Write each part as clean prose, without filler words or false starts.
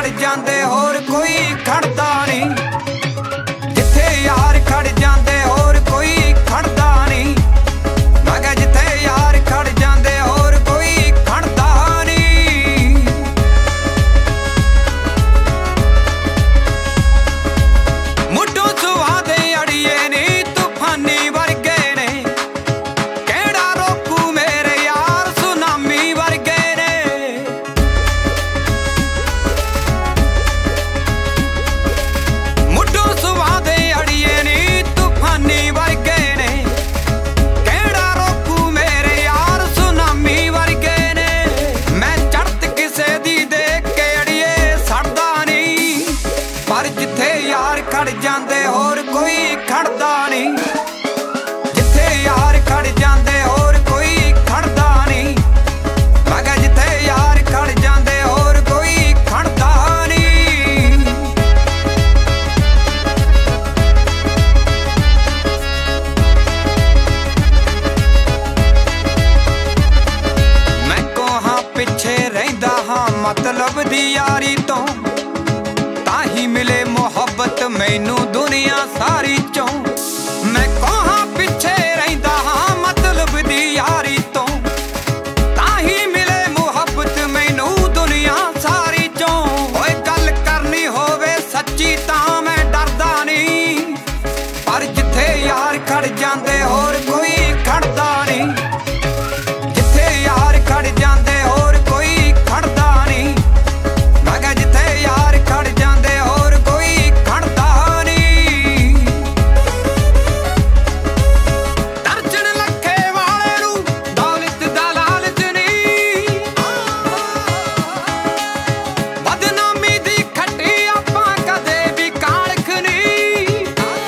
खड़ जांदे होर कोई खड़दा नहीं, जिथे यार खड़ जांदे होर कोई खड़दा नहीं। मैं कहा जिथे यार खड़ जांदे होर कोई खड़दा नहीं। मुड्डों सुवादे अड़िए नी तूफानी वर्गे ने, केड़ा रोकू मेरे यार सुनामी वर्गे ने। मुड्डों सुवादे अड़िए नी तूफानी वर्गे ने, केड़ा रोकू मेरे यार सुनामी वर्गे ने। मैं चढ़त किसे दी देख के अड़िए सड़दा नहीं, पर जिथे यार खड़ जांदे होर कोई खड़दा नहीं, जिथे यार खड़ जांदे होर कोई खड़दा नहीं। मैं कहा जिथे यार खड़ जांदे होर कोई खड़दा नहीं। मैं कोहां पिछे रहिंदा हां मतलब दी यारी तो, ताही मिले मुहब्बत मैनू दुनिया सारी चों। मैं कोहां पिछे रहिंदा हां मतलब दी यारी तो, ताही मिले मुहब्बत मैनू दुनिया सारी चों। ओए गल करनी होवे सच्ची तां मैं डरदा नहीं, पर जिथे यार खड़ जांदे होर कोई खड़दा नहीं, जिथे यार खड़ जांदे होर कोई खड़दा नहीं। मैं कहा जिथे यार खड़ जांदे होर कोई खड़दा नहीं। दर्जन लखे वाले नू दौलत दा लालच नहीं, बदनामी दी खट्टी आपां कदे भी कालख नहीं।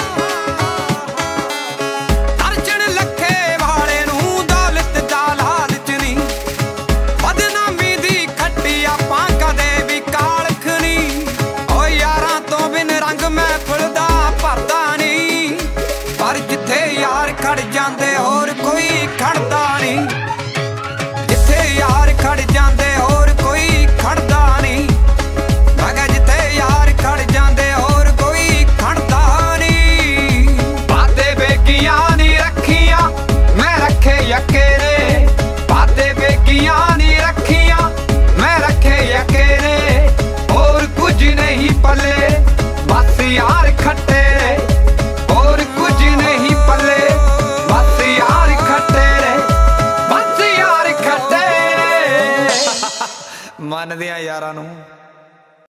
दर्जन लखे वाले नू दौलत दा लालच नहीं, बदनामी दी खट्टी आपां कदे भी कालख नहीं। ओ यारां तो बिन रंग महफिल दा भरदा नहीं, पर जिथे यार खड़ जांदे होर कोई खड़दा नहीं, जिथे यार खड़ जांदे होर कोई खड़दा नहीं। मैं कहा जिथे यार खड़ जांदे होर कोई खड़दा नहीं। वादे बेगियां नी रखियां मैं रखे यकेरे, वादे बेगियां नी रखियां मैं रखे यकेरे। और कुछ नहीं पले बस यार खट्टे रे, और कुछ नहीं पले बस यार खट्टे रे, बस यार खट्टे रे। मन दियां यारां नूं